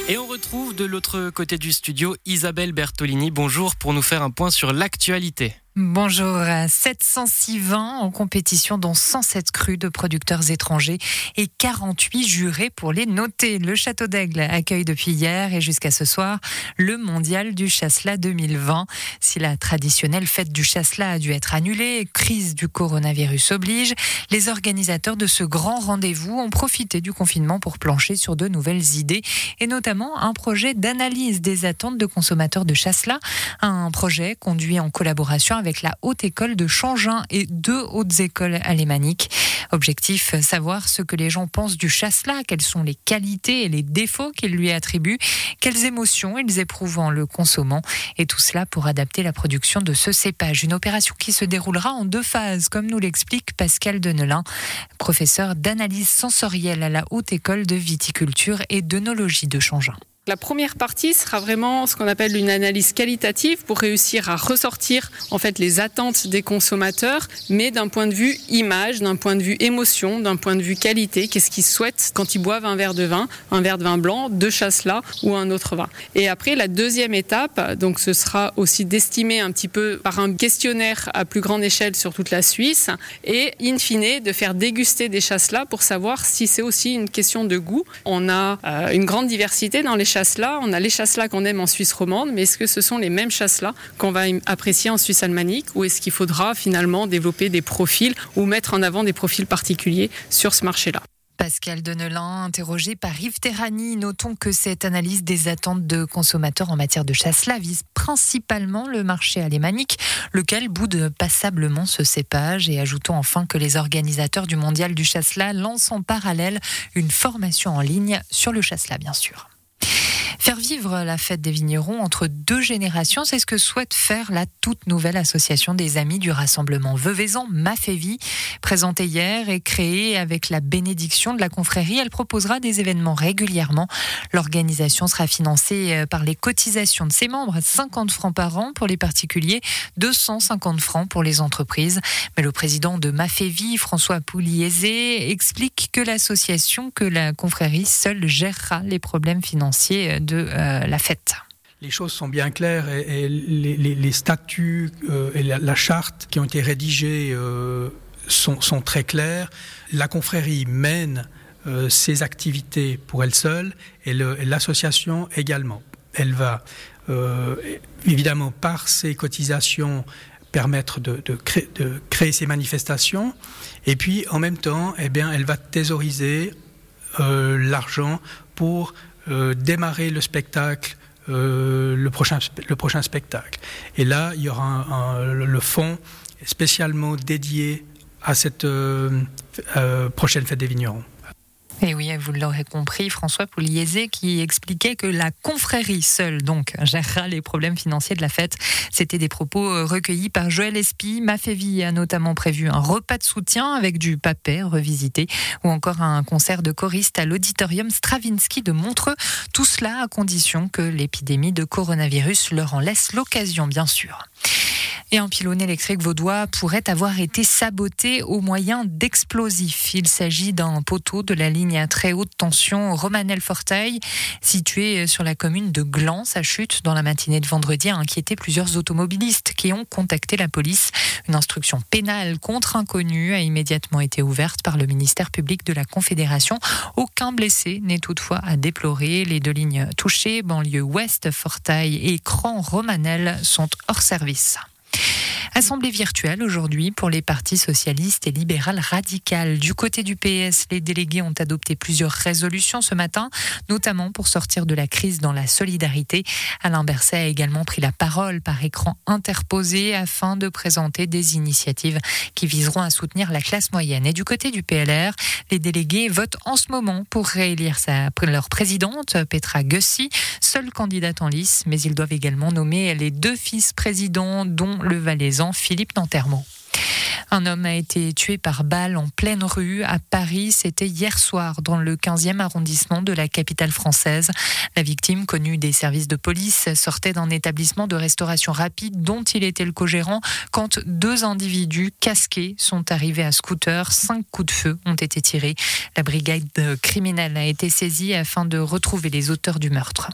Et on retrouve de l'autre côté du studio Isabelle Bertolini. Bonjour, pour nous faire un point sur l'actualité. Bonjour, 706 vins en compétition dont 107 crus de producteurs étrangers et 48 jurés pour les noter. Le Château d'Aigle accueille depuis hier et jusqu'à ce soir le mondial du Chasselas 2020. Si la traditionnelle fête du Chasselas a dû être annulée, crise du coronavirus oblige, les organisateurs de ce grand rendez-vous ont profité du confinement pour plancher sur de nouvelles idées et notamment un projet d'analyse des attentes de consommateurs de Chasselas, un projet conduit en collaboration avec la Haute École de Changin et 2 hautes écoles alémaniques. Objectif, savoir ce que les gens pensent du Chasselas, quelles sont les qualités et les défauts qu'ils lui attribuent, quelles émotions ils éprouvent en le consommant, et tout cela pour adapter la production de ce cépage. Une opération qui se déroulera en 2 phases, comme nous l'explique Pascal Denelin, professeur d'analyse sensorielle à la Haute École de Viticulture et d'œnologie de Changin. La première partie sera vraiment ce qu'on appelle une analyse qualitative pour réussir à ressortir en fait les attentes des consommateurs, mais d'un point de vue image, d'un point de vue émotion, d'un point de vue qualité. Qu'est-ce qu'ils souhaitent quand ils boivent un verre de vin blanc, de Chasselas ou un autre vin. Et après, la deuxième étape, donc ce sera aussi d'estimer un petit peu par un questionnaire à plus grande échelle sur toute la Suisse et in fine de faire déguster des Chasselas pour savoir si c'est aussi une question de goût. On a une grande diversité dans les Chasselas. On a les Chasselas qu'on aime en Suisse romande, mais est-ce que ce sont les mêmes Chasselas qu'on va apprécier en Suisse alémanique ou est-ce qu'il faudra finalement développer des profils ou mettre en avant des profils particuliers sur ce marché-là? Pascal Denelin, interrogé par Yves Terrani. Notons que cette analyse des attentes de consommateurs en matière de Chasselas vise principalement le marché alémanique, lequel boude passablement ce cépage. Et ajoutons enfin que les organisateurs du mondial du Chasselas lancent en parallèle une formation en ligne sur le Chasselas, bien sûr. Faire vivre la fête des vignerons entre 2 générations, c'est ce que souhaite faire la toute nouvelle association des amis du rassemblement Veuvezan, Mafévi. Présentée hier et créée avec la bénédiction de la confrérie, elle proposera des événements régulièrement. L'organisation sera financée par les cotisations de ses membres, 50 francs par an pour les particuliers, 250 francs pour les entreprises. Mais le président de Mafévi, François Pouliezé, explique que l'association, que la confrérie seule gérera les problèmes financiers de la fête. Les choses sont bien claires et les statuts et la charte qui ont été rédigés sont très clairs. La confrérie mène ses activités pour elle seule et l'association également. Elle va évidemment par ses cotisations permettre de créer ces manifestations et puis en même temps elle va thésauriser l'argent pour démarrer le spectacle, le prochain spectacle. Et là, il y aura le fonds spécialement dédié à cette prochaine fête des vignerons. Et oui, vous l'aurez compris, François Pouliezé qui expliquait que la confrérie seule donc gérera les problèmes financiers de la fête. C'était des propos recueillis par Joël Espy. Mafévi a notamment prévu un repas de soutien avec du papet revisité ou encore un concert de choristes à l'auditorium Stravinsky de Montreux. Tout cela à condition que l'épidémie de coronavirus leur en laisse l'occasion, bien sûr. Et un pylône électrique vaudois pourrait avoir été saboté au moyen d'explosifs. Il s'agit d'un poteau de la ligne à très haute tension Romanel-Fortail, situé sur la commune de Gland. Sa chute dans la matinée de vendredi a inquiété plusieurs automobilistes qui ont contacté la police. Une instruction pénale contre inconnu a immédiatement été ouverte par le ministère public de la Confédération. Aucun blessé n'est toutefois à déplorer. Les 2 lignes touchées, banlieue ouest, Fortail et Cran-Romanel, sont hors service. Assemblée virtuelle aujourd'hui pour les partis socialistes et libéral radical. Du côté du PS, les délégués ont adopté plusieurs résolutions ce matin, notamment pour sortir de la crise dans la solidarité. Alain Berset a également pris la parole par écran interposé afin de présenter des initiatives qui viseront à soutenir la classe moyenne. Et du côté du PLR, les délégués votent en ce moment pour réélire leur présidente, Petra Gussi, seule candidate en lice, mais ils doivent également nommer les 2 vice-présidents, dont le Valaisan Philippe Nantermo. Un homme a été tué par balle en pleine rue à Paris. C'était hier soir dans le 15e arrondissement de la capitale française. La victime, connue des services de police, sortait d'un établissement de restauration rapide dont il était le co-gérant quand 2 individus casqués sont arrivés à scooter. 5 coups de feu ont été tirés. La brigade criminelle a été saisie afin de retrouver les auteurs du meurtre.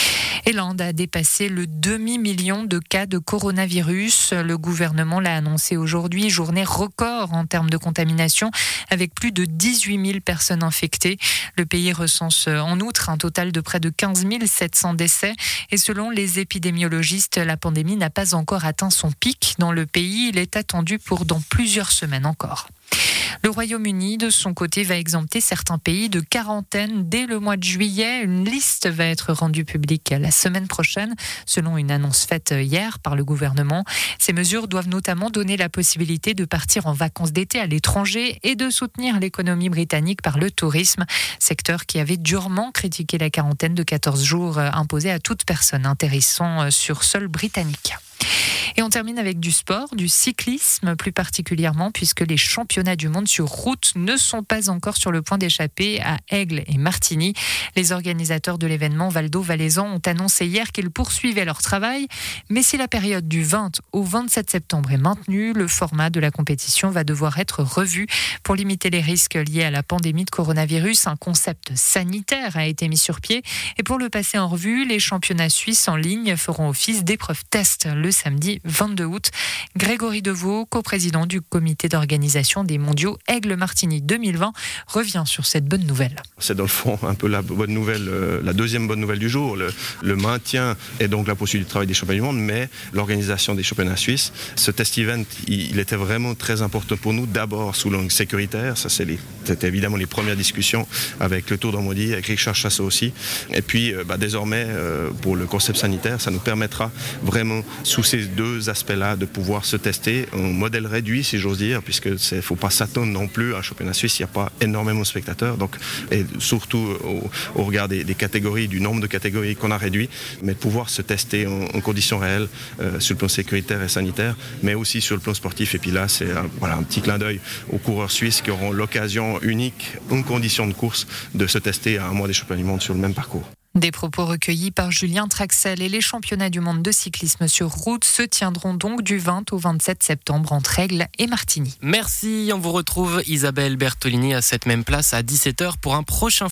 Et l'Inde a dépassé le demi-million de cas de coronavirus. Le gouvernement l'a annoncé aujourd'hui, journée record en termes de contamination, avec plus de 18 000 personnes infectées. Le pays recense en outre un total de près de 15 700 décès. Et selon les épidémiologistes, la pandémie n'a pas encore atteint son pic dans le pays. Il est attendu pour dans plusieurs semaines encore. Le Royaume-Uni, de son côté, va exempter certains pays de quarantaine dès le mois de juillet. Une liste va être rendue publique la semaine prochaine, selon une annonce faite hier par le gouvernement. Ces mesures doivent notamment donner la possibilité de partir en vacances d'été à l'étranger et de soutenir l'économie britannique par le tourisme, secteur qui avait durement critiqué la quarantaine de 14 jours imposée à toute personne atterrissant sur sol britannique. Et on termine avec du sport, du cyclisme plus particulièrement, puisque les championnats du monde sur route ne sont pas encore sur le point d'échapper à Aigle et Martigny. Les organisateurs de l'événement Valdo-Valaisan ont annoncé hier qu'ils poursuivaient leur travail. Mais si la période du 20 au 27 septembre est maintenue, le format de la compétition va devoir être revu. Pour limiter les risques liés à la pandémie de coronavirus, un concept sanitaire a été mis sur pied. Et pour le passer en revue, les championnats suisses en ligne feront office d'épreuve test le samedi 22 août. Grégory Devaux, coprésident du comité d'organisation des mondiaux Aigle-Martigny 2020, revient sur cette bonne nouvelle. C'est dans le fond un peu la bonne nouvelle, la deuxième bonne nouvelle du jour, le maintien et donc la poursuite du travail des championnats du monde, mais l'organisation des championnats suisses. Ce test event, il était vraiment très important pour nous, d'abord sous l'angle sécuritaire, ça c'était évidemment les premières discussions avec le Tour Normandie, avec Richard Chassot aussi, et puis désormais pour le concept sanitaire, ça nous permettra vraiment sous ces 2 aspects-là de pouvoir se tester en modèle réduit, si j'ose dire, puisque il faut pas s'attendre non plus à un championnat suisse, il n'y a pas énormément de spectateurs, donc, et surtout au regard des catégories, du nombre de catégories qu'on a réduit, mais pouvoir se tester en conditions réelles sur le plan sécuritaire et sanitaire, mais aussi sur le plan sportif. Et puis là, c'est un petit clin d'œil aux coureurs suisses qui auront l'occasion unique, en conditions de course, de se tester à un mois des championnats du monde sur le même parcours. Des propos recueillis par Julien Traxel. Et les championnats du monde de cyclisme sur route se tiendront donc du 20 au 27 septembre entre Aigle et Martigny. Merci, on vous retrouve Isabelle Bertolini à cette même place à 17h pour un prochain